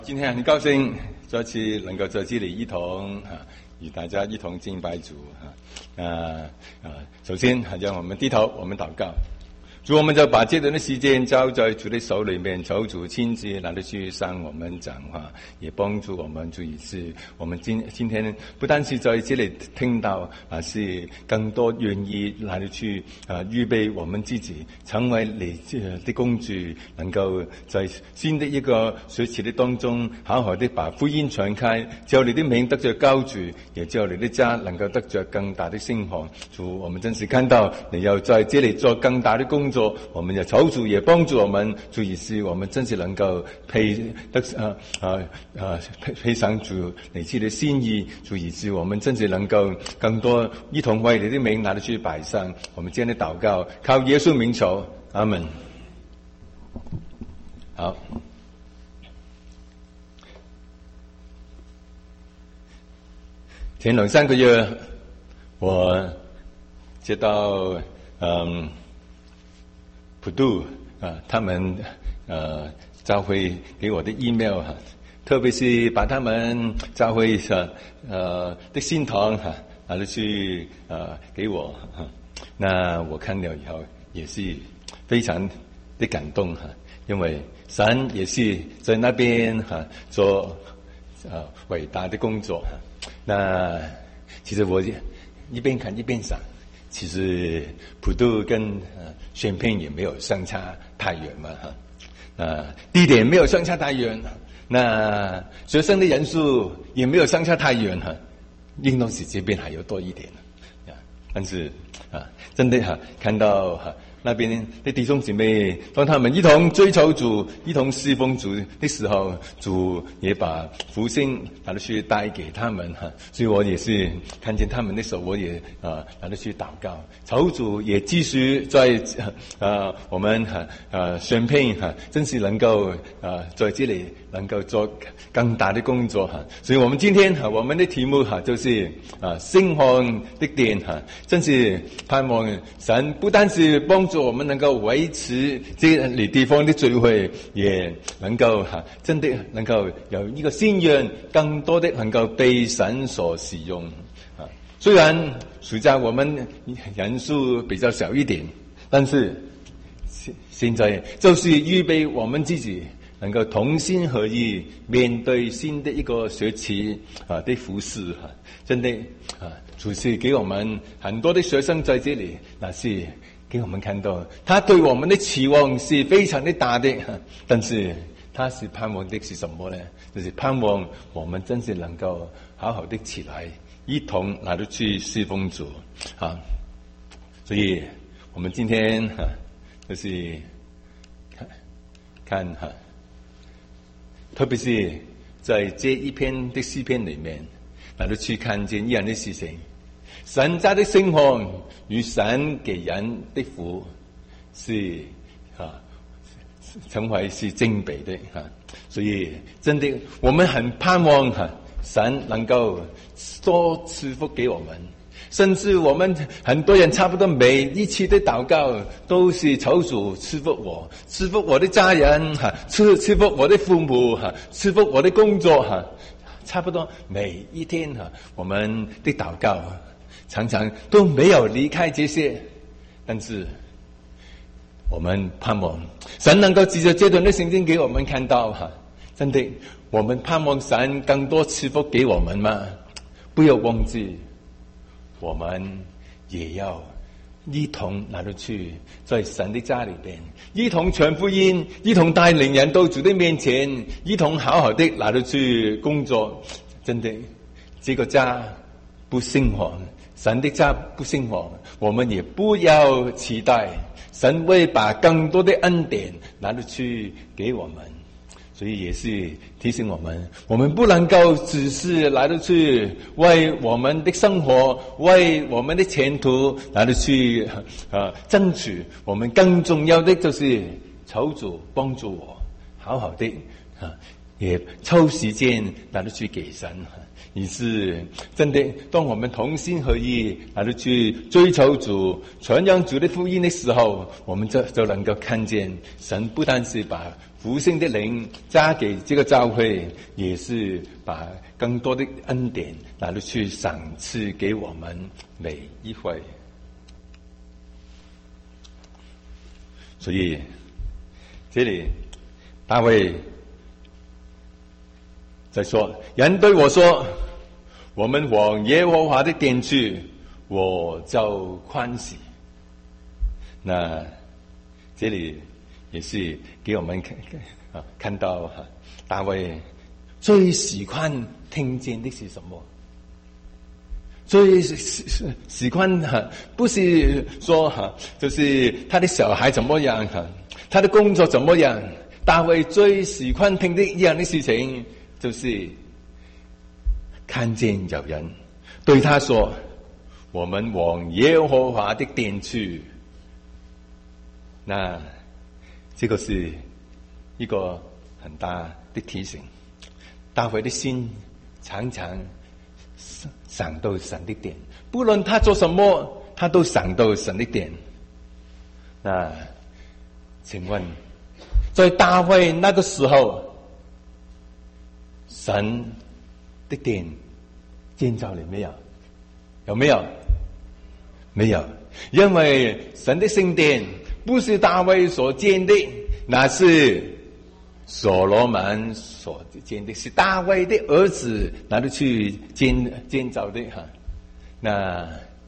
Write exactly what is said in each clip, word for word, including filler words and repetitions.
今天很高兴再次能够在这里一同啊，与大家一同敬拜主啊啊啊！首先，让我们低头，我们祷告。主，我们就把这段的时间交在主的手里面，求主亲自来的去向我们讲话，也帮助我们。主，也是我们今今天不单是在这里听到，而是更多愿意来的去啊预备我们自己，成为你的公主，能够在新的一个学期的当中，好好的把福音传开，叫你的名得着高举，也叫你的家能够得着更大的兴旺。主，我们真是看到你要在这里做更大的工作，我们也求主也帮助我们。主，也是我们真是能够配得啊啊啊配配上主你自己的心意。主，也是我们真是能够更多一同为你的名拿得去摆上。我们今天的祷告靠耶稣名求，阿门。好，前两三个月我接到嗯普渡啊他们呃教会给我的 email 哈、啊，特别是把他们教会呃的信堂哈拿了去呃给我哈、啊，那我看了以后也是非常的感动哈、啊，因为神也是在那边哈、啊、做呃伟大的工作哈、啊。那其实我一边看一边想，其实普渡跟呃宣聘也没有相差太远嘛哈，啊地点没有相差太远，那学生的人数也没有相差太远哈，应当是这边还要多一点啊，但是啊真的哈、啊、看到哈、啊、那边的弟兄姊妹，当他们一同追求主、一同侍奉主的时候，主也把福星拿得去带给他们哈。所以我也是看见他们的时候，我也啊拿得去祷告，求主也继续在啊我们哈啊选聘哈，真是能够啊在这里能够做更大的工作哈。所以我们今天哈我们的题目哈就是啊兴旺的殿哈，真是盼望神不单是帮助我们能够维持这里地方的聚会，也能够哈真的能够有一个心愿，更多的能够被神所使用啊。虽然暑假我们人数比较少一点，但是现在就是预备我们自己能够同心合意面对新的一个学期啊的服事哈、啊，真的啊，主是给我们很多的学生在这里，那是给我们看到他对我们的期望是非常的大的，啊、但是他是盼望的是什么呢？就是盼望我们真是能够好好的起来，一同来到去侍奉主啊。所以我们今天哈、啊，就是看看哈。啊特别是在这一篇的诗篇里面，来到去看见一样的事情，神家的兴旺与神给人的福是啊，成为是正比的哈、啊，所以真的我们很盼望哈、啊，神能够多赐福给我们。甚至我们很多人差不多每一次的祷告都是求主赐福我，赐福我的家人哈，赐赐福我的父母哈，赐福我的工作哈，差不多每一天哈，我们的祷告常常都没有离开这些，但是我们盼望神能够藉着这段的圣经给我们看到哈，真的我们盼望神更多赐福给我们嘛，不要忘记。我们也要一同拿到去，在神的家里边，一同传福音，一同带领人到主的面前，一同好好的拿到去工作。真的，这个家不兴旺，神的家不兴旺，我们也不要期待神会把更多的恩典拿到去给我们。所以也是提醒我们，我们不能够只是来到去为我们的生活、为我们的前途来到去呃争取，我们更重要的就是求主帮助我，好好的啊，也抽时间来到去给神。也是真的，当我们同心合意来到去追求主、传扬主的福音的时候，我们就就能够看见神不单是把复兴的灵加给这个教会，也是把更多的恩典来去赏赐给我们每一位。所以这里大卫在说，人对我说，我们往耶和华的殿去，我就欢喜。那这里也是给我们看啊看到哈，大卫最喜欢听见的是什么？最喜欢哈，不是说哈，就是他的小孩怎么样哈，他的工作怎么样。大卫最喜欢听的一样的事情，就是看见有人对他说：“我们往耶和华的殿去。”那这个是一个很大的提醒。大卫的心常常想到神的殿，不论他做什么，他都想到神的殿。那请问，在大卫那个时候，神的殿建造了没有？有没有？没有，因为神的圣殿不是大卫所建的，那是所罗门所建的，是大卫的儿子拿着去建建造的哈。那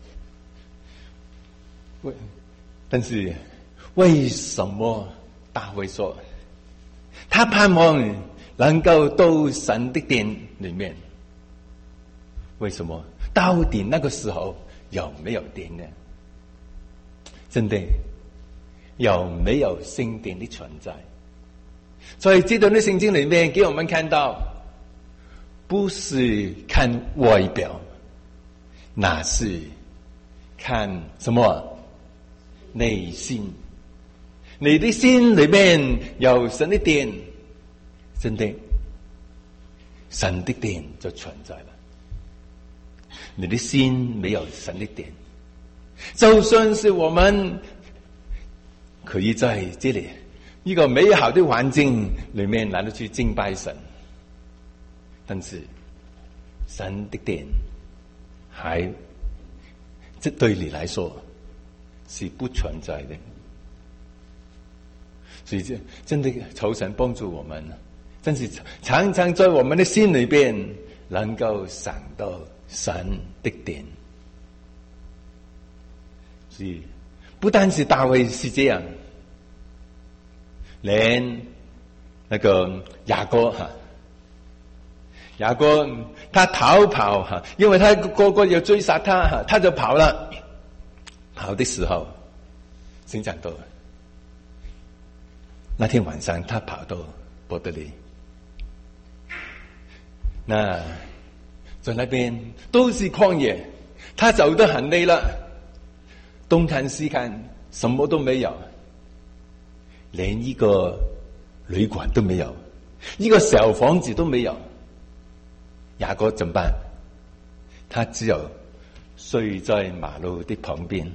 为但是为什么大卫说他盼望能够到神的殿里面？为什么？到底那个时候有没有殿呢？真的有没有圣殿的存在？在这段的圣经里面，给我们看到，不是看外表，那是看什么？内心。你的心里面有神的殿，真的，神的殿就存在了。你的心没有神的殿，就算是我们可以在这里一个美好的环境里面来去敬拜神，但是神的殿还这对你来说是不存在的。所以这真的求神帮助我们，真是常常在我们的心里边能够想到神的殿。所以不单是大卫是这样，连那个雅各哈，雅各他逃跑哈，因为他哥哥要追杀他哈，他就跑了。跑的时候，先讲到那天晚上，他跑到伯特利，那在那边都是旷野，他走得很累了，东看西看，什么都没有，连一个旅馆都没有，一个小房子都没有。雅各怎么办？他只有睡在马路的旁边。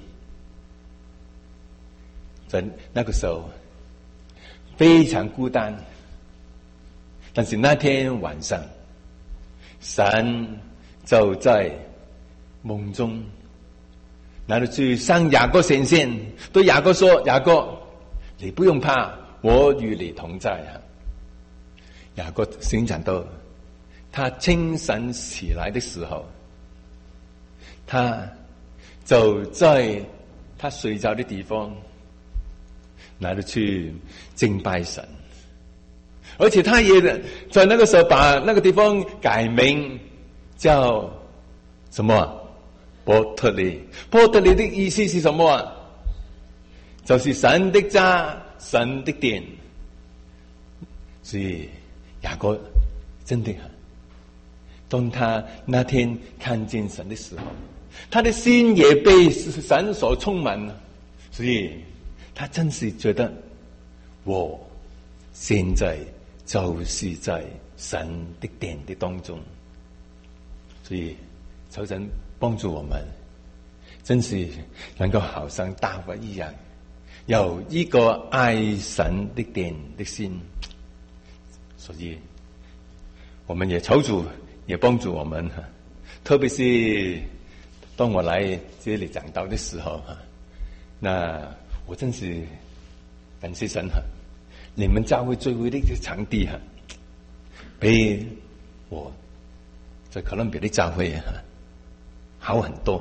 在那个时候非常孤单，但是那天晚上，神就在梦中拿着去向雅各显现，对雅各说：“雅各，你不用怕，我与你同在啊。”雅各先讲到，他清晨起来的时候，他就在他睡觉的地方拿着去敬拜神，而且他也在那个时候把那个地方改名叫什么？伯特利。伯特利的意思是什么？就是神的家，神的殿。所以雅各真的，当他那天看见神的时候，他的心也被神所充满了，所以他真是觉得我现在就是在神的殿的当中。所以求神帮助我们，真是能够好像大卫一样， 有一个爱神的殿的心。所以我们也求主也帮助我们，特别是当我来这里讲道的时候，那我真是感谢神，你们教会聚会的场地比我在哥伦比亚的教会好很多，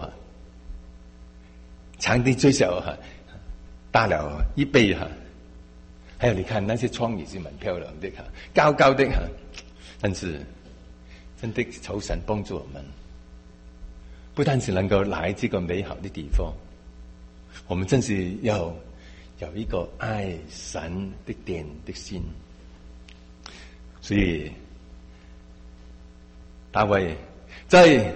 场地最少大了一倍，还有你看那些窗也是蛮漂亮的，高高的，但是真的求神帮助我们，不但是能够来这个美好的地方，我们真是要有一个爱神的殿的心。所以大卫在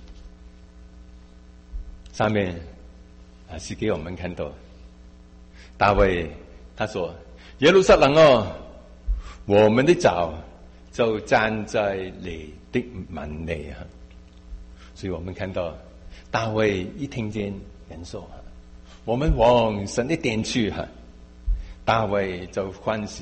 上面啊是给我们看到，大卫他说：“耶路撒冷哦，我们的脚就站在你的门内啊。”所以我们看到大卫一听见人说我们往神的殿去，大卫就欢喜。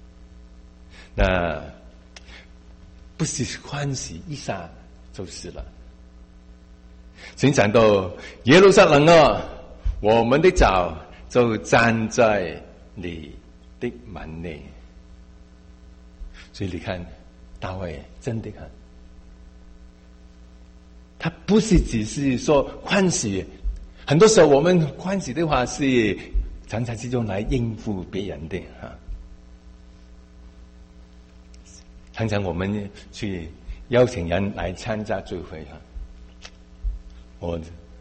那不是欢喜一下就是了。请讲到耶路撒冷啊，我们的脚就站在你的门内。所以你看大卫真的看，他不是只是说欢喜，很多时候我们欢喜的话是常常是用来应付别人的哈。常常我们去邀请人来参加聚会哈，我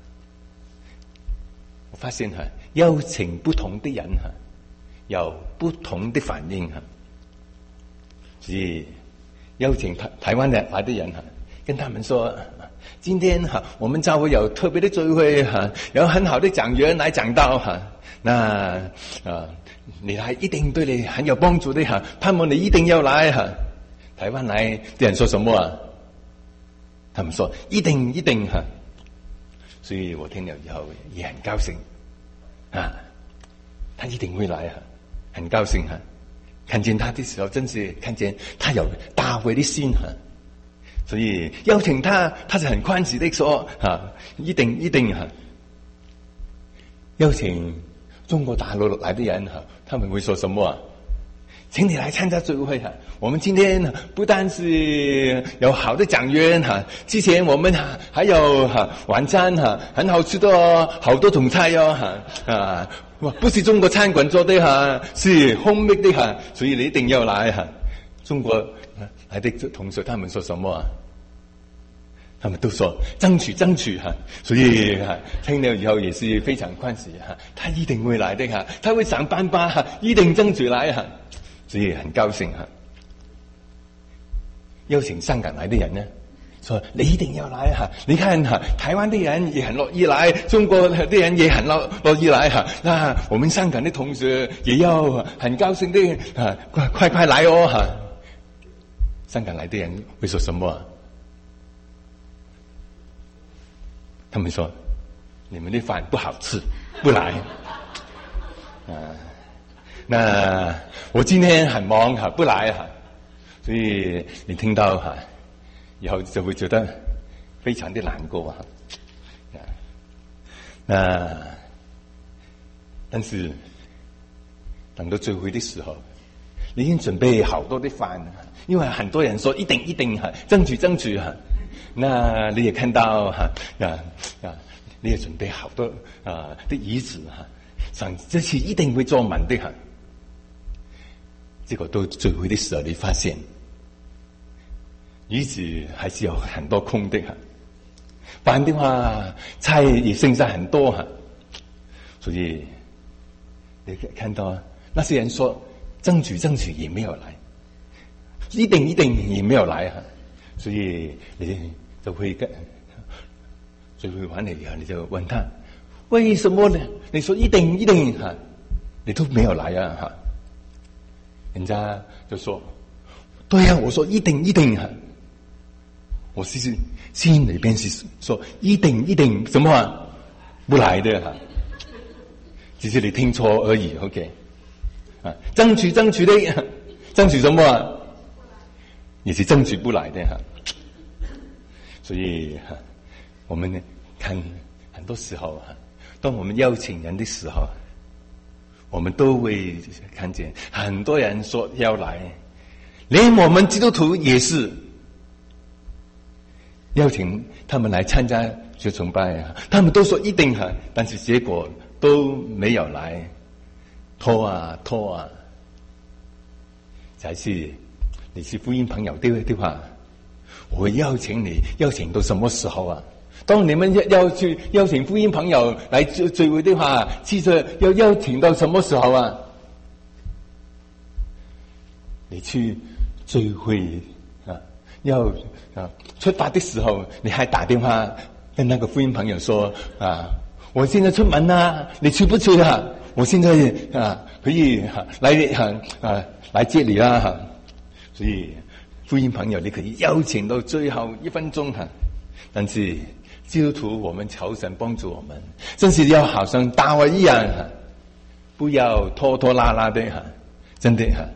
我发现哈，邀请不同的人哈，有不同的反应哈。所以邀请台台湾的来的人哈，跟他们说，今天哈我们教会有特别的聚会哈，有很好的讲员来讲道哈，那啊你来一定对你很有帮助的哈，盼望你一定要来哈。台湾来的人说什么啊？他们说一定一定哈。所以我听了以后也很高兴啊，他一定会来哈，很高兴哈。看见他的时候，真是看见他有大卫的心哈。所以邀请他，他是很欢喜的说啊，一定一定哈。邀请中国大陆来的人哈，他们会说什么啊？请你来参加聚会哈！我们今天不但是有好的讲员哈，之前我们还有哈晚餐哈，很好吃的哦，好多种菜哦哈啊，不是中国餐馆做的哈，是 homemade 的哈，所以你一定要来哈。中国来的同学他们说什么啊？他们都说争取争取哈，所以哈听了以后也是非常欢喜哈，他一定会来的哈，他会想办法哈，一定争取来哈。所以很高兴哈，邀请香港来的人呢，说你一定要来哈！你看哈，台湾的人也很乐意来，中国的人也很乐乐意来哈。那我们香港的同学也要很高兴的啊，快快快来哦哈！香港来的人会说什么啊？他们说你们的饭不好吃，不来啊。那我今天很忙哈，不来哈，所以你听到哈，以后就会觉得非常的难过哈。那但是等到聚会的时候，你已经准备好多的饭，因为很多人说一定一定哈，争取争取哈。那你也看到哈啊啊，你也准备好多啊的椅子哈，想这次一定会坐满的哈。结果到聚会的时候，你发现椅子还是有很多空的哈，不然的话菜也剩下很多哈。所以你看到那些人说争取争取也没有来，一定一定也没有来哈。所以你就会跟聚会完了以后，你就问他为什么呢？你说一定一定哈，你都没有来啊哈。人家就说对呀、啊，我说一定一定哈，我其实心里边是说一定一定什么啊不来的哈。 只是你听错而已 ，OK？ 啊，争取争取的，争取什么啊？也是争取不来的哈。所以哈，我们呢看很多时候哈，当我们邀请人的时候，我们都会看见很多人说要来，连我们基督徒也是邀请他们来参加学崇拜啊，他们都说一定哈，但是结果都没有来，拖啊拖啊。才是你是福音朋友对的话，我会邀请你，邀请到什么时候啊？当你们要去邀请福音朋友来聚聚会的话，其实要邀请到什么时候啊？你去聚会啊，要啊出发的时候，你还打电话跟那个福音朋友说啊，我现在出门啊，你去不去啊？我现在啊可以啊来啊啊来接你啦哈。所以福音朋友你可以邀请到最后一分钟哈，但是基督徒我们求神帮助我们，真是要好像大卫一样哈，不要拖拖拉拉的哈，真的哈。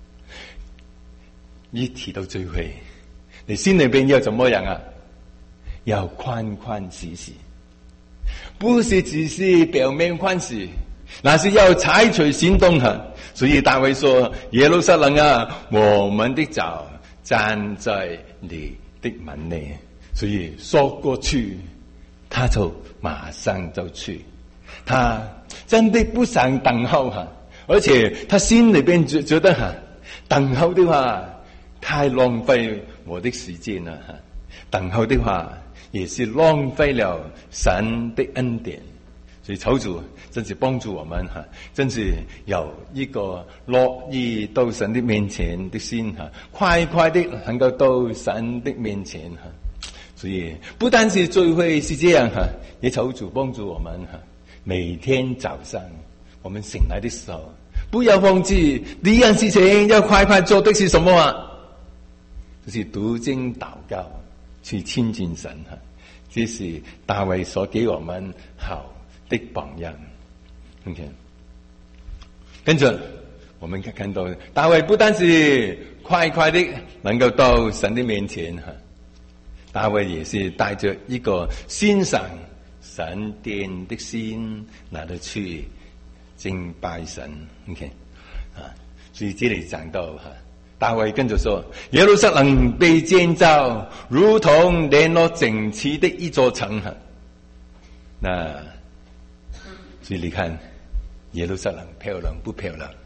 一提到聚会，你心里边要怎么样啊？要宽宽喜喜，不是只是表面欢喜，那是要采取行动哈。所以大卫说：“耶路撒冷啊，我们的脚站在你的门内。”所以说过去，他就马上就去。他真的不想等候哈，而且他心里边觉觉得哈，等候的话太浪费我的时间了哈，等候的话也是浪费了神的恩典。所以求主真是帮助我们哈，真是有一个乐意到神的面前的心哈，快快的能够到神的面前哈。所以不单是聚会是这样哈，也求主帮助我们哈。每天早上我们醒来的时候，不要忘记第一件事情要快快做的是什么啊？就是读经祷告，去亲近神哈。这是大卫所给我们好的榜样。OK， 跟着我们看到大卫不单是快快的能够到神的面前哈，大卫也是带着一个欣赏神殿的心来得去敬拜神。OK， 啊，所以这里讲到哈，大卫跟着说，耶路撒冷被建造如同联络整齐的一座城哈。那所以你看耶路撒冷漂亮不漂亮？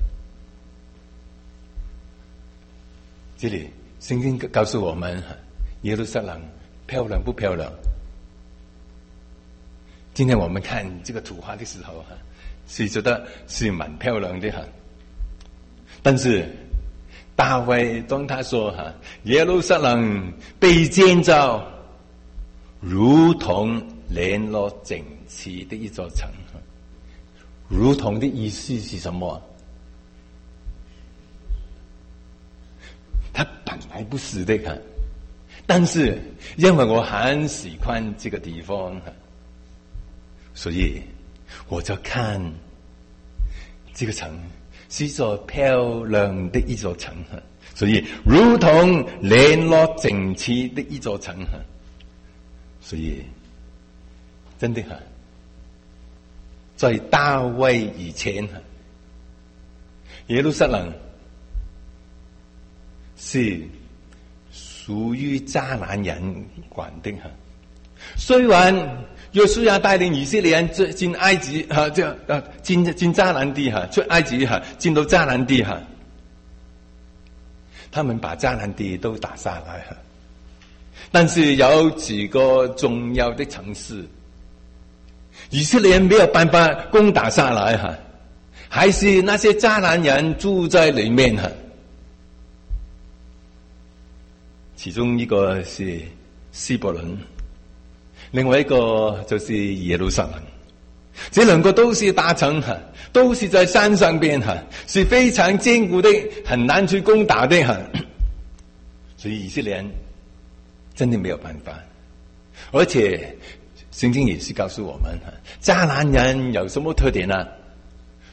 这里圣经告诉我们耶路撒冷漂亮不漂亮？今天我们看这个图画的时候是觉得是蛮漂亮的哈，但是大卫当他说哈，耶路撒冷被建造如同联络整齐的一座城，如同的意思是什么？它本来不是的哈，但是因为我很喜欢这个地方，所以我就看这个城是一座漂亮的一座城，所以如同联络整齐的一座城，所以真的哈，在大卫以前，耶路撒冷是属于迦南人管的哈。虽然约书亚带领以色列人进埃及哈，这啊进进迦南地哈，出埃及哈，进到迦南地哈，他们把迦南地都打下来哈，但是有几个重要的城市，以色列人没有办法攻打下来哈，还是那些迦南人住在里面哈。其中一个是希伯伦，另外一个就是耶路撒冷，这两个都是大城哈，都是在山上边哈，是非常坚固的，很难去攻打的哈。所以以色列人真的没有办法，而且圣经也是告诉我们，迦南人有什么特点呢？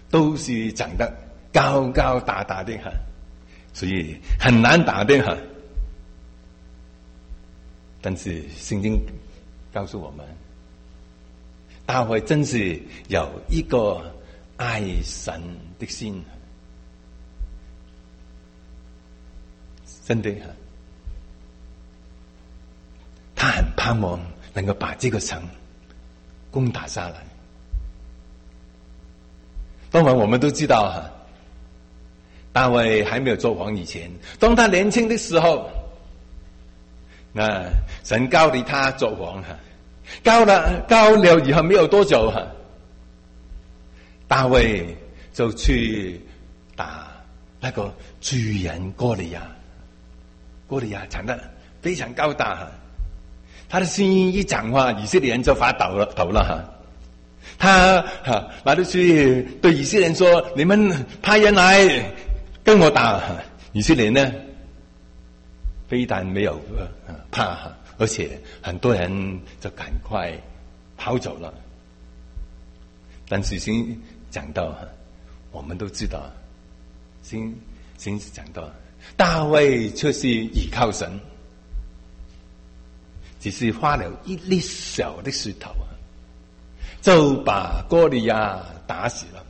都是长得高高大大的哈，所以很难打的哈。但是圣经告诉我们，大卫真是有一个爱神的心，真的哈，他很盼望能够把这个城攻打下来。当然我们都知道哈，大卫还没有做王以前，当他年轻的时候，那神高立他做王哈，高了高了以后没有多久哈，大卫就去打那个巨人哥利亚。哥利亚长得非常高大哈，他的声音一讲话，以色列人就发抖了抖了哈。他哈拿出去对以色列人说：“你们派人来跟我打。”以色列呢，非但没有怕哈，而且很多人就赶快跑走了。但是先讲到，我们都知道，先先讲到。大卫却是倚靠神，只是花了一粒小的石头，就把哥利亚打死了。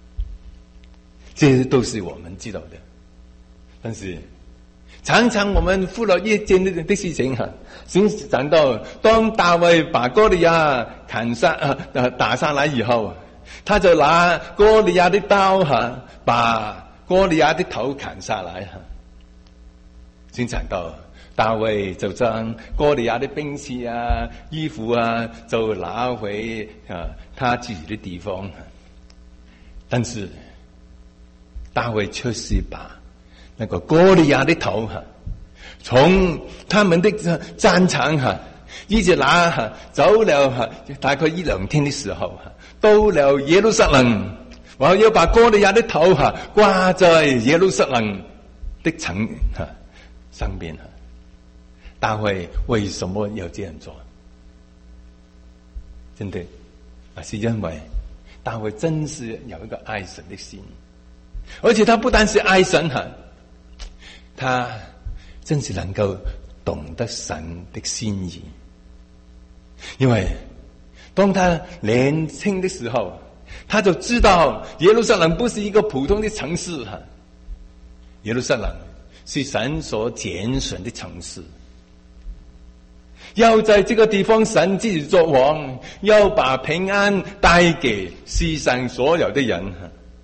这都是我们知道的。但是常常我们忽略一件的事情哈，先讲到当大卫把哥利亚砍杀呃打下来以后，他就拿哥利亚的刀哈，把哥利亚的头砍下来哈。先讲到大卫就将哥利亚的兵器啊、衣服啊，就拿回啊他自己的地方。但是大卫却是把那个哥利亚的头哈，从他们的战场哈，一直拿哈走了哈，大概一两天的时候哈，到了耶路撒冷，然后要把哥利亚的头哈挂在耶路撒冷的城哈上边哈。大卫为什么要这样做？真的啊，是因为大卫真是有一个爱神的心，而且他不单是爱神哈，他真是能够懂得神的心意。因为当他年轻的时候，他就知道耶路撒冷不是一个普通的城市哈，耶路撒冷是神所拣选的城市，要在这个地方神自己作王，要把平安带给世上所有的人。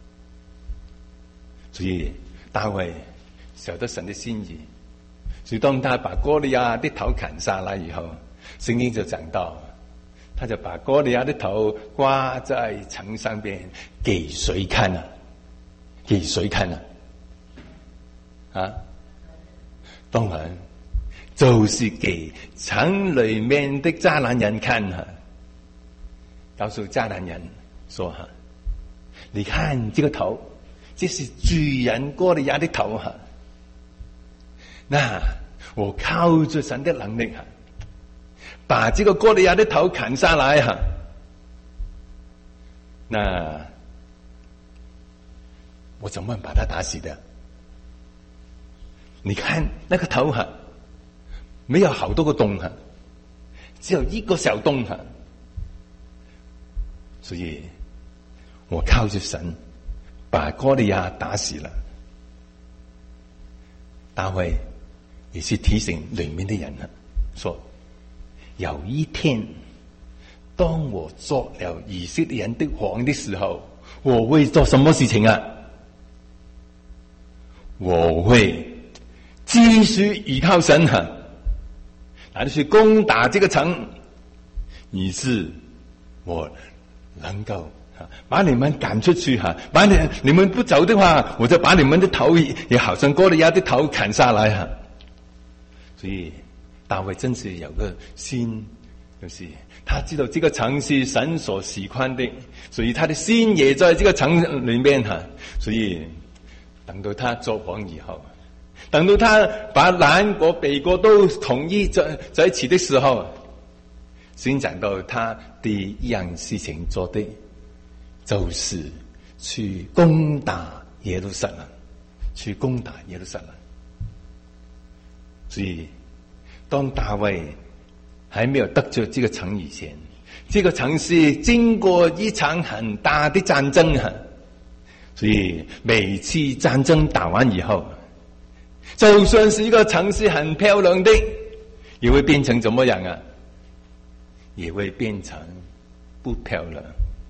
所以大卫晓得神的心意，所以当他把哥利亚的头砍下来以后，圣经就讲到，他就把哥利亚的头挂在城上边，给谁看呢？给谁看呢？啊，当然就是给城里面的迦南人看哈，告诉迦南人说哈，你看这个头，这是巨人哥利亚的头哈。那我靠着神的能力哈，把这个哥利亚的头砍下来哈。那我怎么把他打死的？你看那个头哈，没有好多个洞哈，只有一个小洞哈。所以我靠着神把哥利亚打死了。大卫也是提醒里面的人啊，说有一天当我做了以色列人的王的时候，我会做什么事情啊？我会继续依靠神哈，来去攻打这个城，以致我能够把你们赶出去哈，把你你们不走的话，我就把你们的头也好像哥利亚的头砍下来哈。所以大卫真是有个心，就是他知道这个城是神所喜欢的，所以他的心也在这个城里面哈。所以等到他做王以后，等到他把南国北国都统一在在一起的时候，先讲到他第一样事情做的，就是去攻打耶路撒冷，去攻打耶路撒冷。所以，当大卫还没有得着这个城以前，这个城市经过一场很大的战争哈。所以每次战争打完以后，就算是一个城市很漂亮的，也会变成怎么样啊？也会变成不漂亮。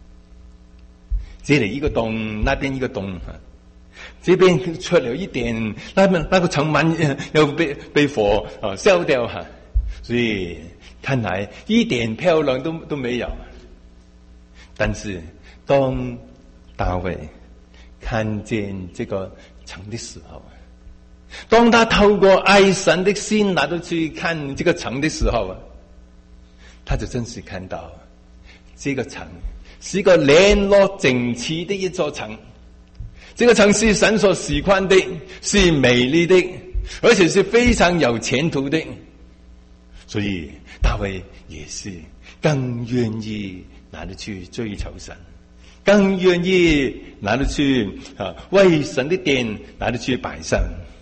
这里一个洞，那边一个洞，这边出了一点，那边那个城门又被被火啊烧掉哈。所以看来一点漂亮都都没有。但是当大卫看见这个城的时候，当他透过爱神的心来到去看这个城的时候，他就真是看到这个城是一个联络整齐的一座城。这个城是神所喜欢的，是美丽的，而且是非常有前途的。所以大卫也是更愿意拿得去追求神，更愿意拿得去啊为神的殿拿得去摆上。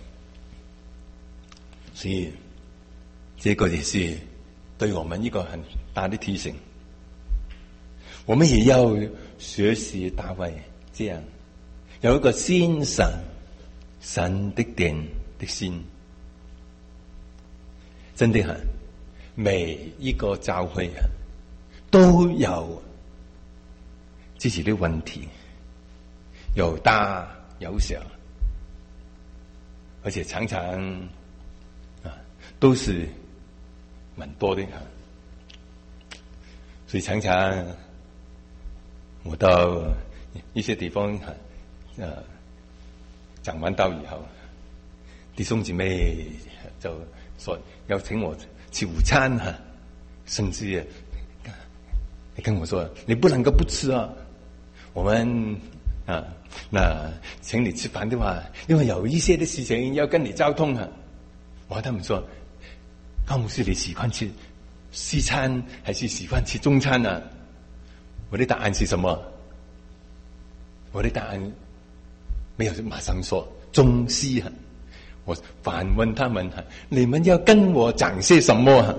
所以这个也是对我们一个很大的提醒，我们也要学习大卫这样有一个欣赏神的殿的心。真的很，每一个教会啊都有自己的问题，有大有小，而且常常啊都是蛮多的哈。所以常常我到一些地方哈，呃，讲完道以后，弟兄姐妹就说要请我吃午餐哈，甚至你跟我说你不能够不吃啊，我们啊那请你吃饭的话，因为有一些的事情要跟你交通啊。我和他们说，高牧师你喜欢吃西餐还是喜欢吃中餐啊？我的答案是什么？我的答案没有马上说中西啊，我反问他们哈，你们要跟我讲些什么哈？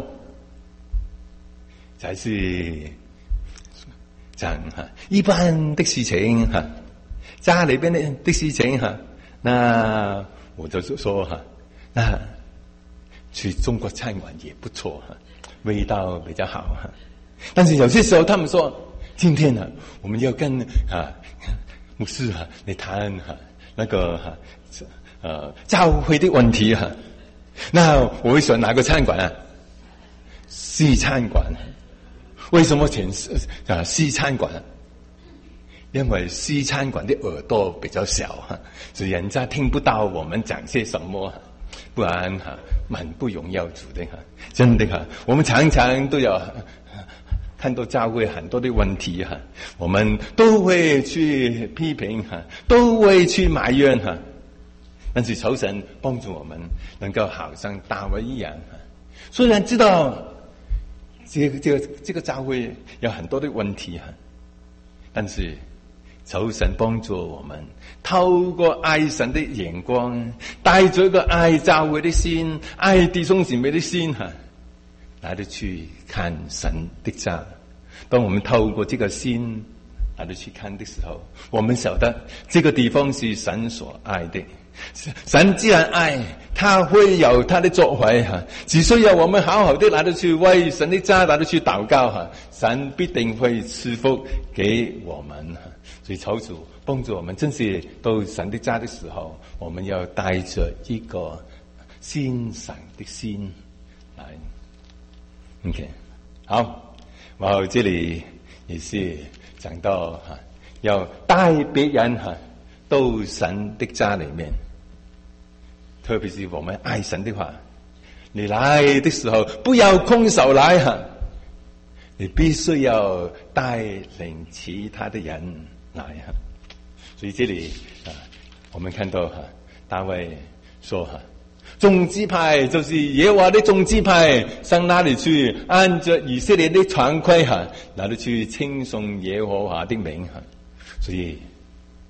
才是讲哈一般的事情哈，家里边的的事情哈，那我就说哈，那去中国餐馆也不错哈，味道比较好哈。但是有些时候他们说，今天呢，我们要跟啊牧师哈来谈哈那个哈呃教会的问题哈。那我会选哪个餐馆啊？西餐馆。为什么选啊西餐馆？因为西餐馆的耳朵比较小哈，所以人家听不到我们讲些什么，不然哈蛮不荣耀主的哈，真的哈，我们常常都有看到教会很多的问题哈，我们都会去批评哈，都会去埋怨哈，但是求神帮助我们能够好像大卫一样哈，虽然知道这个这个这个教会有很多的问题哈，但是求神帮助我们，透过爱神的眼光，带着一个爱教会的心，爱弟兄姊妹的心哈，来得去看神的家。当我们透过这个心来得去看的时候，我们晓得这个地方是神所爱的。神既然爱，他会有他的作为哈，只需要我们好好的来得去为神的家来得去祷告哈，神必定会赐福给我们哈。所以求主帮助我们，真是到神的家的时候，我们要带着一个欣赏的心来。OK， 好，然后这里也是讲到哈，要带别人哈到神的家里面。特别是我们爱神的话，你来的时候不要空手来哈，你必须要带领其他的人来哈。所以这里啊，我们看到哈，大卫说哈，众支派就是耶和华的众支派，上哪里去按着以色列的常规哈，哪里去称颂耶和华的名哈。所以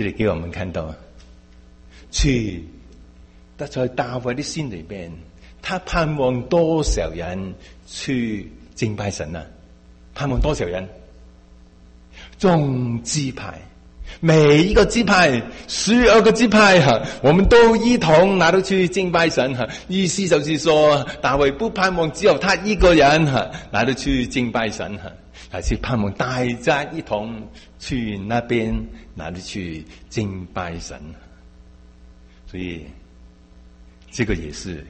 这里给我们看到，去但在大卫的心里边，他盼望多少人去敬拜神啊？盼望多少人？众支派，每一个支派，十二个支派哈，我们都一同拿到去敬拜神哈。意思就是说，大卫不盼望只有他一个人哈拿到去敬拜神哈，而是盼望大家一同去那边拿到去敬拜神。所以，这个也是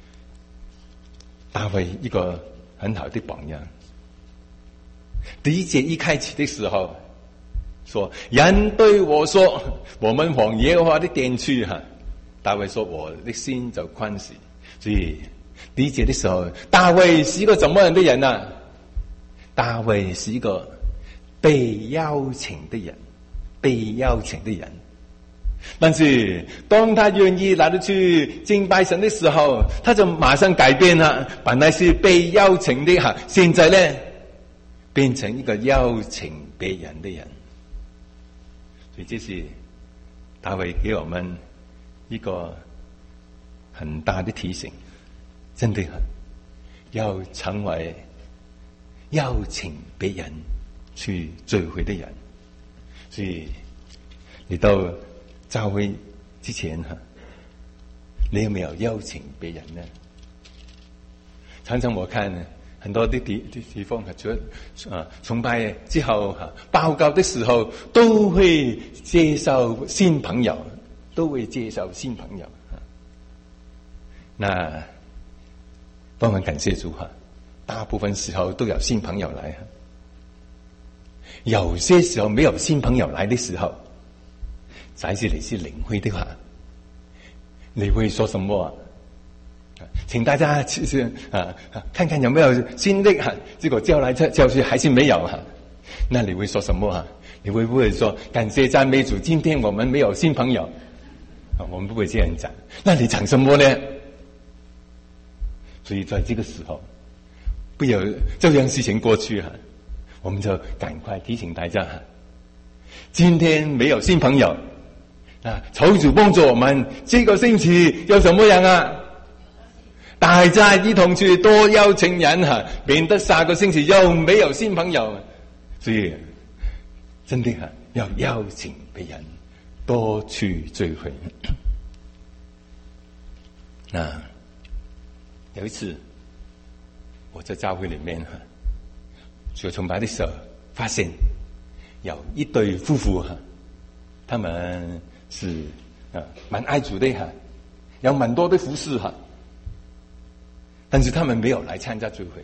大卫一个很好的榜样。第一节一开始的时候说，人对我说，我们往耶和华的殿去哈。大卫说，我的心就宽喜。所以第一节的时候，大卫是一个怎么样的人啊？大卫是一个被邀请的人，被邀请的人。但是当他愿意来到去敬拜神的时候，他就马上改变了，本来是被邀请的哈，现在呢变成一个邀请别人的人。所以这是大卫给我们一个很大的提醒，真的很要成为邀请别人去聚会的人。所以你到教会之前哈，你有没有邀请别人呢？常常我看很多的地地方除了啊崇拜之后哈，报告的时候都会介绍新朋友，都会介绍新朋友。那当然感谢主哈，大部分时候都有新朋友来。有些时候没有新朋友来的时候，才是你是领会的话，你会说什么啊？请大家其实啊看看有没有新的哈，结果叫来叫去还是没有哈，那你会说什么啊？你会不会说感谢赞美主，今天我们没有新朋友啊？我们不会这样讲，那你讲什么呢？所以在这个时候，不要这样事情过去哈，我们就赶快提醒大家哈，今天没有新朋友啊，求主帮助我们这个星期要怎么样啊？大家一同去多邀请人哈，免得下个星期又没有新朋友。所以真的哈，要邀请别人多去聚会。那有一次我在教会里面哈，做崇拜的时候，发现有一对夫妇哈，他们是啊蛮爱主的哈，有蛮多的服侍哈，但是他们没有来参加聚会。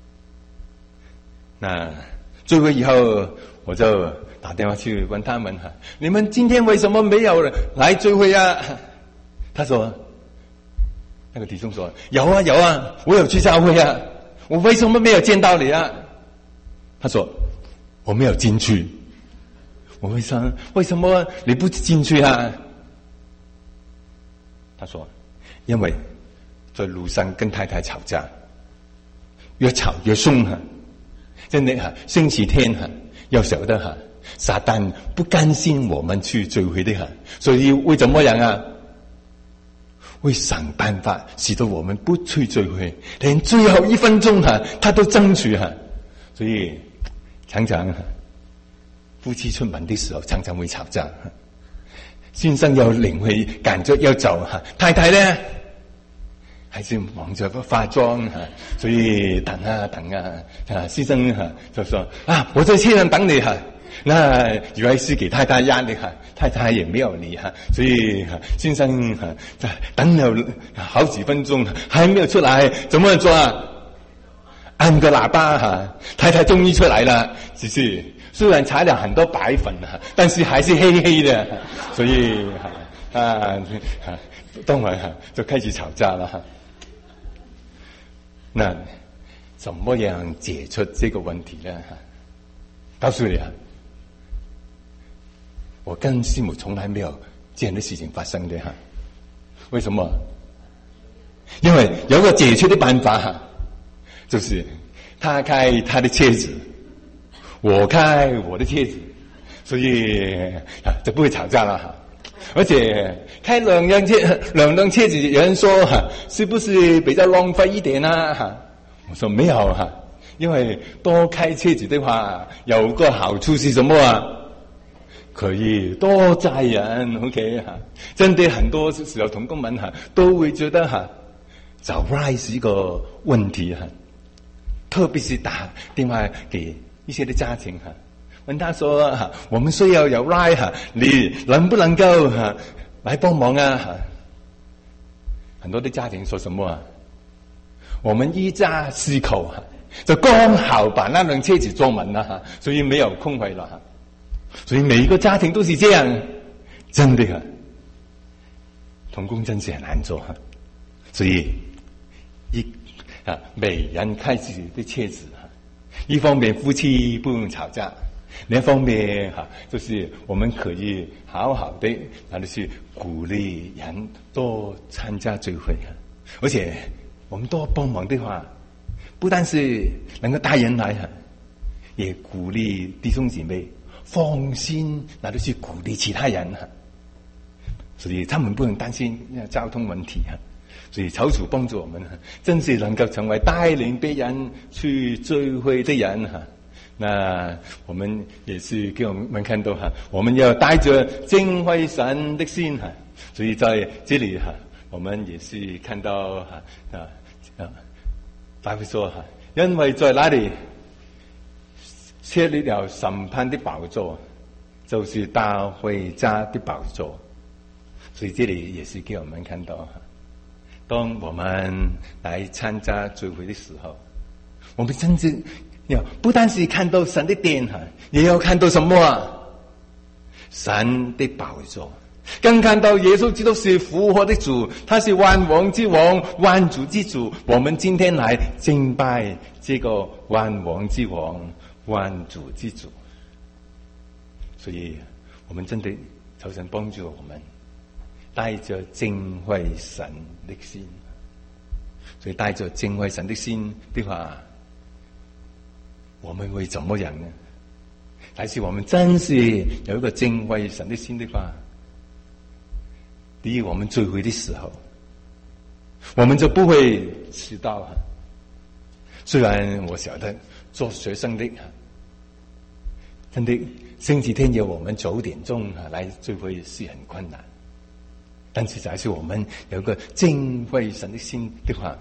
那聚会以后，我就打电话去问他们哈，你们今天为什么没有来聚会啊？他说，那个弟兄说，有啊有啊，我有去教会啊，我为什么没有见到你啊？他说，我没有进去。我会说，为什么你不进去啊？他说，因为在路上跟太太吵架，越吵越凶哈。真的哈，星期天哈，要晓得哈，撒旦不甘心我们去聚会的哈，所以会怎么样啊？会想办法使得我们不去聚会，连最后一分钟哈，他都争取哈。所以常常夫妻出门的时候，常常会吵架。先生要领会，赶着要走哈，太太呢还是忙着化妆哈，所以等啊等啊啊，先生哈就说啊，我在车上等你哈。那以为是给太太压力哈，太太也没有理哈，所以哈先生哈等了好几分钟还没有出来，怎么做啊？按个喇叭哈，太太终于出来了，只是虽然擦了很多白粉哈，但是还是黑黑的，所以哈啊哈，当然哈就开始吵架了哈。那怎么样解决这个问题呢？告诉你啊，我跟师母从来没有这样的事情发生的哈。为什么？因为有个解决的办法哈，就是他开他的车子，我开我的车子， 所以啊就不会吵架了哈。而且开两辆车两辆车子，有人说哈，是不是比较浪费一点啊？哈，我说没有哈，因为多开车子的话，有个好处是什么啊？可以多载人 ，OK 哈。真的很多时候同工们哈都会觉得哈，找 ride 是一个问题哈，特别是打电话给一些的家庭哈。问他说哈，我们需要有 ride 哈，你能不能够哈来帮忙啊？哈，很多的家庭说什么啊？我们一家四口哈，就刚好把那辆车子装满了哈，所以没有空位了哈。所以每一个家庭都是这样，真的啊，同工真是很难做哈。所以一啊，每人开自己的车子哈，一方面夫妻不用吵架。另一方面哈，就是我们可以好好的那就是鼓励人多参加聚会啊，而且我们多帮忙的话，不但是能够带人来哈，也鼓励弟兄姐妹放心那就是鼓励其他人哈，所以他们不用担心交通问题哈。所以求主帮助我们，真是能够成为带领别人去聚会的人哈。那我们也是给我们看到哈，我们要带着敬畏神的心哈，所以在这里哈，我们也是看到哈啊啊，大卫说哈，因为在那里设立了审判的宝座，就是大卫家的宝座，所以这里也是给我们看到哈，当我们来参加聚会的时候，我们甚至。不单是看到神的殿哈，也要看到什么啊？神的宝座，更看到耶稣基督是复活的主，他是万王之王，万主之主。我们今天来敬拜这个万王之王，万主之主。所以，我们真的求神帮助我们，带着敬畏神的心。所以，带着敬畏神的心的话。我们会怎么样呢？但是我们真是有一个敬畏神的心的话，第一，我们聚会的时候，我们就不会迟到。虽然我晓得做学生的，真的星期天有我们九点钟来聚会是很困难，但是假设我们有一个敬畏神的心的话，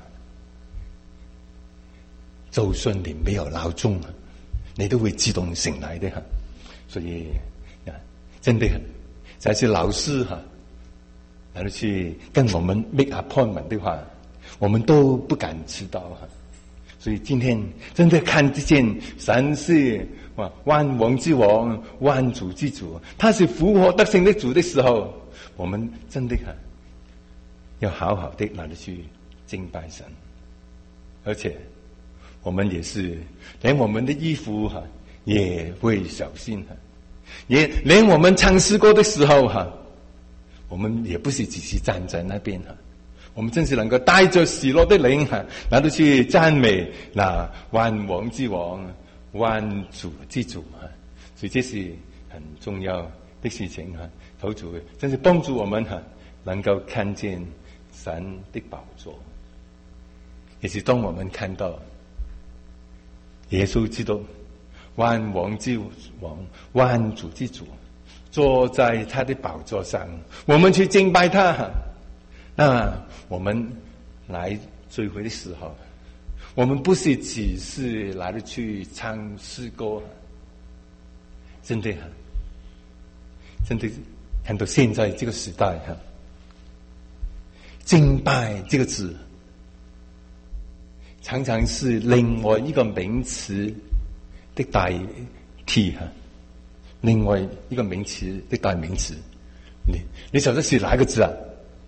就算你没有闹钟，你都会自动醒来的哈。所以啊，真的，假设老师哈，来到去跟我们 make appointment 的话，我们都不敢迟到哈。所以今天真的看见神是万王之王，万主之主，他是复活得胜的主的时候，我们真的哈要好好的来到去敬拜神，而且。我们也是连我们的衣服哈也会小心哈，也连我们唱诗歌的时候哈，我们也不是只是站在那边哈，我们真是能够带着喜乐的灵哈，来到去赞美那万王之王、万主之主哈，所以这是很重要的事情哈。求主真是帮助我们哈，能够看见神的宝座，也是当我们看到。耶稣基督，万王之王，万主之主，坐在他的宝座上，我们去敬拜他。那我们来聚会的时候，我们不是只是来了去唱诗歌，真的，真的看到现在这个时代哈，敬拜这个字。常常是另外一个名词的代替哈，另外一个名词的代名词。你你晓得是哪一个字啊？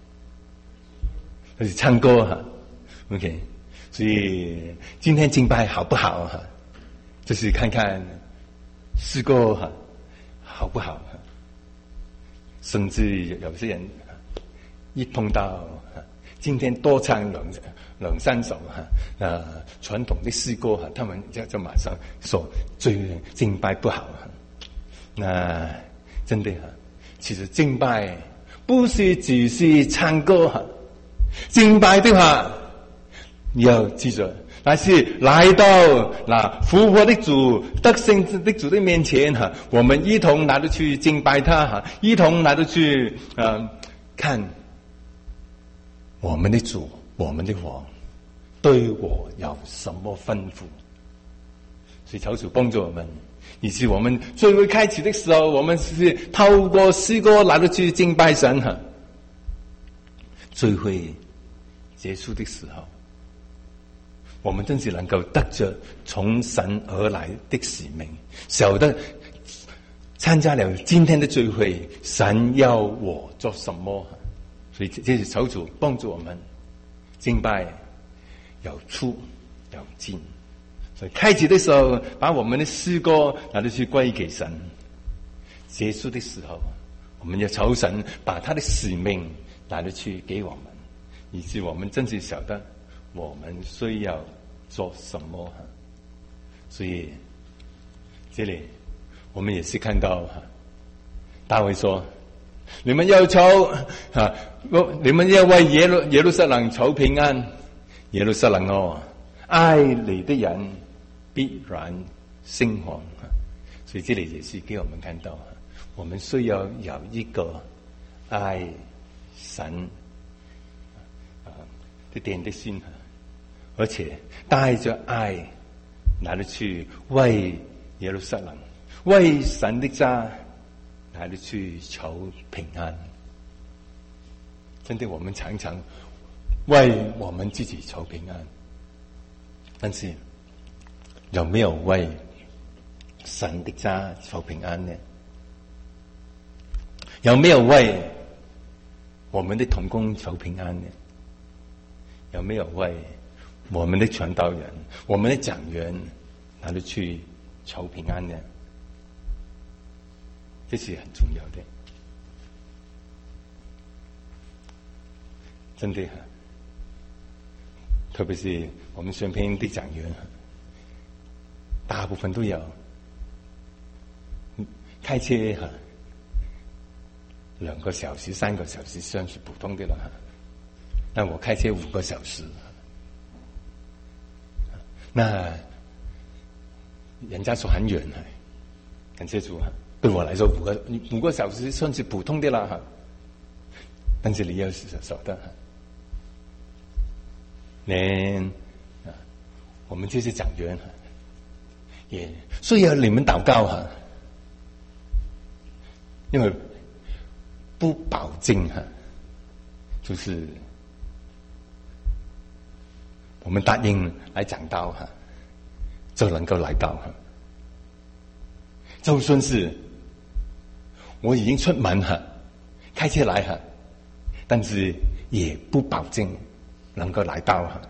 就是唱歌哈 ，OK。所以今天敬拜好不好哈？就是看看诗歌哈好不好哈？甚至有些人一碰到今天多唱两两三首哈，呃，传统的诗歌哈，他们就就马上说最敬拜不好哈。 那真的哈，其实敬拜不是只是唱歌哈，敬拜的话，你要记着，那是来到那复活的主、得胜的主的面前哈，我们一同拿着去敬拜他哈，一同拿着去呃看我们的主、我们的王对我有什么吩咐。所以求主帮助我们，以及我们最会开始的时候，我们是透过诗歌来到去敬拜神哈。最会结束的时候，我们真是能够得着从神而来的使命，晓得参加了今天的聚会，神要我做什么。所以这是求主帮助我们，敬拜有出有进。所以开始的时候，把我们的诗歌拿着去归给神；结束的时候，我们要求神把他的使命拿着去给我们，以致我们真是晓得我们需要做什么。所以这里我们也是看到大卫说：“你们要求啊，你们要为耶路耶路撒冷求平安，耶路撒冷哦，爱你的人必然兴旺。”所以这里也是给我们看到，我们需要有一个爱神啊的点的心，而且带着爱拿着去为耶路撒冷、为神的家拿着去求平安。真的，我们常常为我们自己求平安，但是有没有为神的家求平安呢？有没有为我们的同工求平安呢？有没有为我们的传道人、我们的讲员拿着去求平安呢？这是很重要的，真的，特别是我们身边的讲员，大部分都有开车哈，两个小时、三个小时算是普通的了。那我开车五个小时，那人家说很远哈，感谢主哈。对我来说，五个五个小时算是普通的了哈。但是你要是晓得，连啊，我们这些讲员也需要你们祷告哈，因为不保证哈，就是我们答应来讲道哈，就能够来到哈。就算是我已经出门哈，开车来哈，但是也不保证能够来到哈。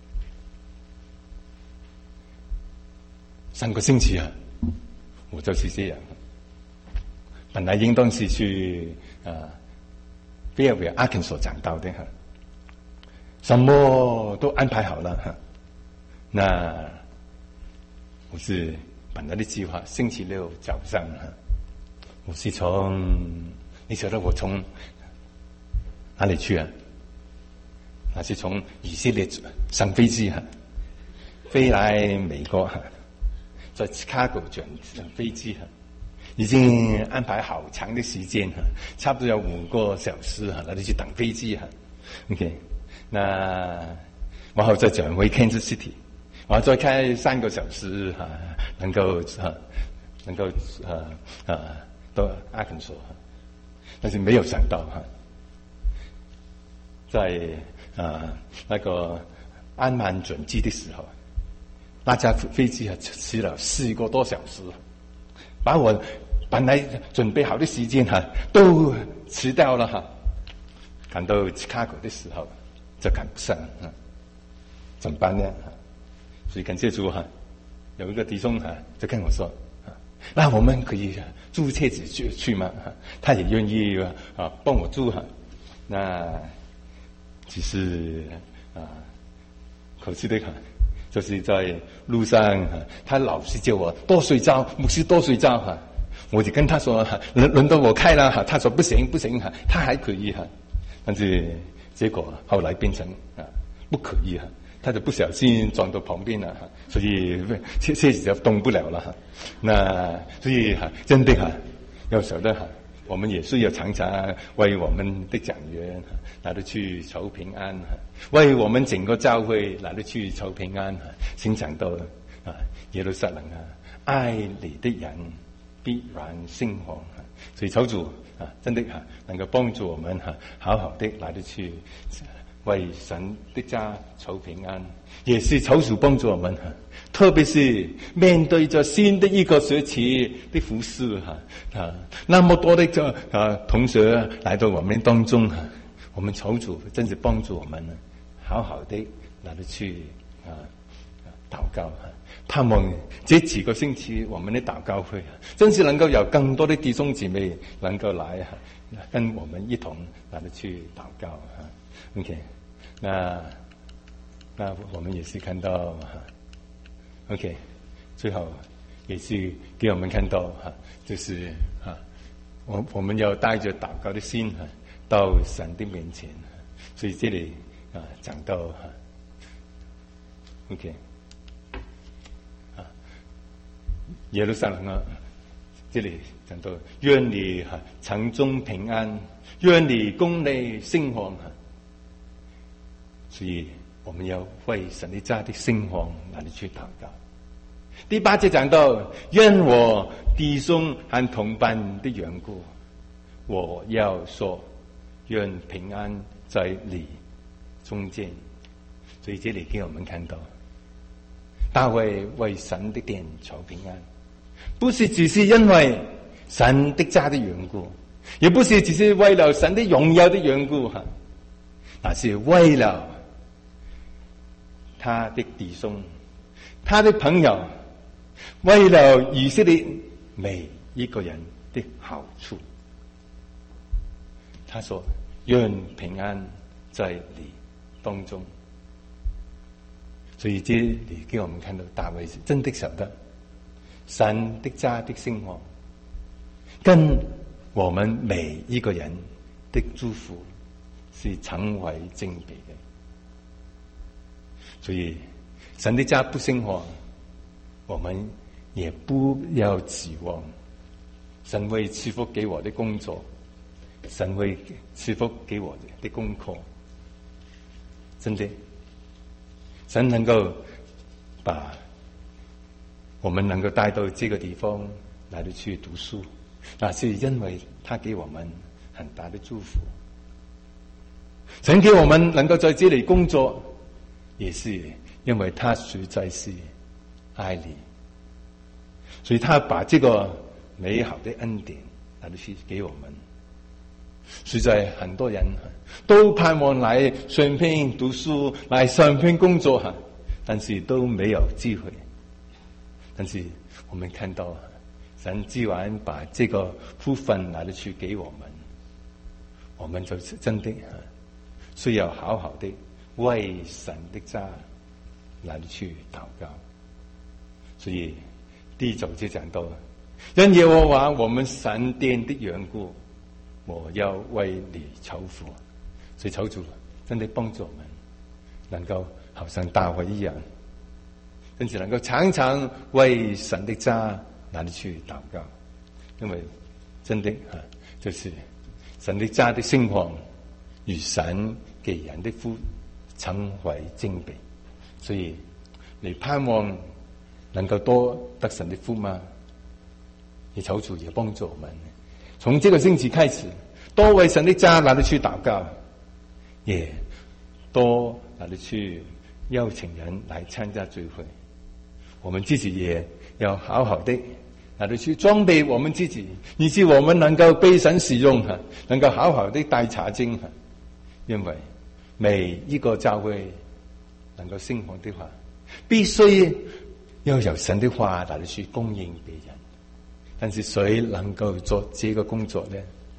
上个星期啊，我就是这样，本来应当是去啊，菲尔维尔阿肯所讲到的哈，什么都安排好了哈。那我是本来的计划，星期六早上哈。我是从，你晓得我从哪里去啊？那是从以色列上飞机哈，飞来美国哈，在 Chicago 转飞机哈，已经安排好长的时间哈，差不多有五个小时哈，那里去等飞机哈。OK， 那然后再转回 Kansas City， 然后再开三个小时哈，能够哈，能够呃呃。到阿肯索，但是没有想到哈，在啊、呃、那个安曼转机的时候，那架飞机啊迟了四个多小时，把我本来准备好的时间哈都迟掉了哈，赶到芝加哥的时候就赶不上啊，怎么办呢？所以感谢主哈，有一个弟兄哈就跟我说。那我们可以租车子去去吗？他也愿意啊，帮我租哈。那只是啊，可惜的哈，就是在路上哈，他老是叫我多睡觉，牧师多睡觉哈。 我就跟他说哈，轮轮到我开了哈，他说不行不行哈，他还可以哈，但是结果后来变成啊不可以哈，他就不小心撞到旁边了哈，所以车车子就动不了了哈。那所以哈，真的哈，有时候呢哈，我们也需要常常为我们的讲员来到去求平安哈，为我们整个教会来到去求平安哈，先讲到啊耶路撒冷啊，爱你的人必然兴旺哈，所以求主啊，真的哈，能够帮助我们哈，好好的来到去为神的家求平安，也是求主帮助我们哈。特别是面对着新的一个学期的服事哈啊，那么多的这啊同学来到我们当中哈，我们求主真是帮助我们好好的来得去啊祷告哈，盼望这几个星期我们的祷告会真是能够有更多的弟兄姊妹能够来哈，跟我们一同来得去祷告哈。OK， 那那我们也是看到哈。OK， 最后也是给我们看到哈，就是啊，我我们要带着祷告的心哈，到神的面前。所以这里啊讲到哈 ，OK， 啊，耶路撒冷啊，这里讲到愿你哈城中平安，愿你宫内兴旺哈。所以我们要为神的家的兴旺来去祷告。第八节讲到，愿我弟兄和同伴的缘故，我要说，愿平安在你中间。所以这里给我们看到，大卫为神的殿求平安，不是只是因为神的家的缘故，也不是只是为了神的荣耀的缘故哈，而是为了他的弟兄，他的朋友，为了以色列每一个人的好处。他说愿平安在你当中。所以这里给我们看到大卫是真的晓得神的家的兴旺跟我们每一个人的祝福是成为正比的。所以神的家不兴旺，我们也不要指望神会赐福给我的工作，神会赐福给我的功课。真的神能够把我们能够带到这个地方来的去读书，那是因为他给我们很大的祝福。神给我们能够在这里工作，也是因为他实在是爱你，所以他把这个美好的恩典来的去给我们。实在很多人都盼望来上篇读书，来上篇工作，但是都没有机会。但是我们看到神既然把这个福分来的去给我们，我们就真的需要好好的为神的家来的去祷告。所以第九节讲到，因耶和华我们神殿的缘故，我要为你求福。所以求主真的帮助我们能够好像大卫一样，甚至能够常常为神的家来去祷告。因为真的啊，就是神的家的兴旺与神给人的福成为正比。所以你盼望能够多得神的福吗？你求主也帮助我们，从这个星期开始多为神的家来去祷告，也多来去邀请人来参加聚会。我们自己也要好好的来去装备我们自己，以致我们能够被神使用，能够好好的带查经。因为每一个教会能够兴旺的话，必须要有神的话来去供应别人。但是谁能够做这个工作呢？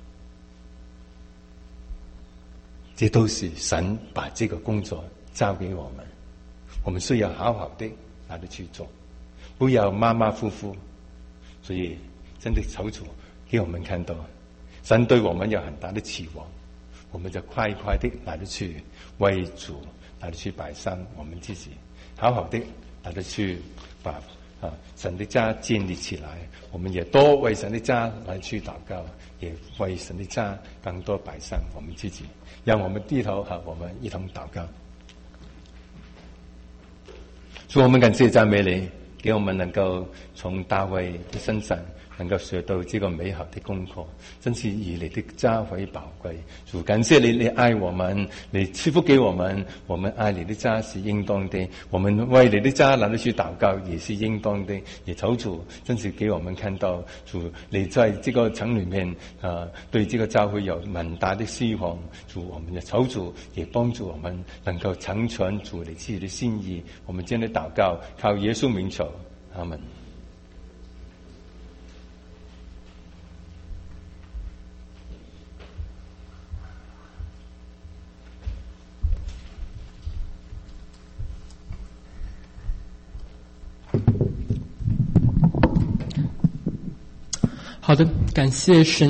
这都是神把这个工作交给我们，我们需要好好的来去做，不要马马虎虎。所以真的求主给我们看到，神对我们有很大的期望，我们就快快的来得去为主来得去摆上我们自己，好好的来得去把啊神的家建立起来。我们也多为神的家来去祷告，也为神的家更多摆上我们自己。让我们低头哈，我们一同祷告。主，我们感谢赞美你，给我们能够从大卫的身上能够学到这个美好的功课，真是以你的家为宝贵。主，感谢你，你爱我们，你赐福给我们，我们爱你的家是应当的，我们为你的家来去祷告也是应当的。也求主真是给我们看到，主你在这个城里面啊，对这个教会有蛮大的希望。主，我们也求主也帮助我们能够成全主你自己的心意。我们今天祷告，靠耶稣名求，阿们。 好的，感谢神。